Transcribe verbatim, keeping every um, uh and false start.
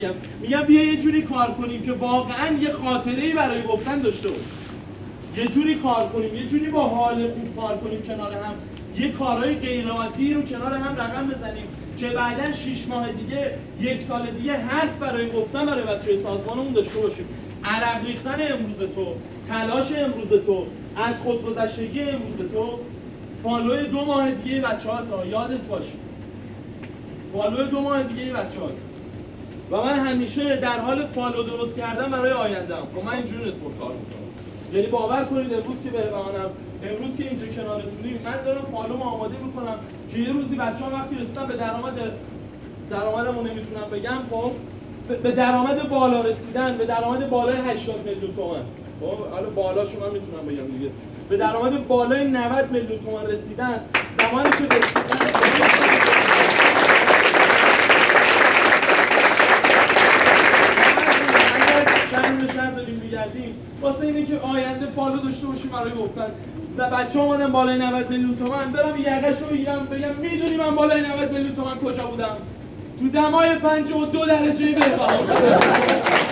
میگم بیا یه جوری کار کنیم که واقعا یه خاطره‌ای برای گفتن داشته باشیم، یه جوری کار کنیم، یه جوری با حال خوب کار کنیم کنار هم، یه کارهای غیرعادی رو کنار هم رقم بزنیم که بعداً شش ماه دیگه، یک سال دیگه حرف برای گفتن برای بچه‌های سازمانمون داشته باشیم. عرق ریختن امروز تو، تلاش امروز تو، از خودگذشتگی امروز تو، فالو دو ماه دیگه بچه‌ها تا یادت باشه. فالو دو ماه دیگه بچه‌ها. و من همیشه در حال فالو درست کردن برای آینده‌ام. خب من اینجوری نتورک کار می‌کنم. یعنی باور کنید امروز که بهمانم، امروز که اینجا کنارتونیم، من دارم فالوم آماده می‌کنم که یه روزی بچه‌ها وقتی رسیدن به درآمد درآمدمو نمیتونم بگم، خب به درآمد بالا رسیدن، به درآمد بالای هشتاد میلیون تومان. خب حالا بالاشو من میتونم بگم دیگه. به درآمد بالای نود میلیون تومان رسیدن، زمانی که رسیدن شهر داریم میگردیم واسه اینه که آینده فالو داشته باشیم برای گفتن. و بچه ها اومدن بالای نود میلیون تومان، برم یقش رو بگیرم بگم میدونی من بالای نود میلیون تومان کجا بودم؟ تو دمای پنجاه و دو درجه بهبهار.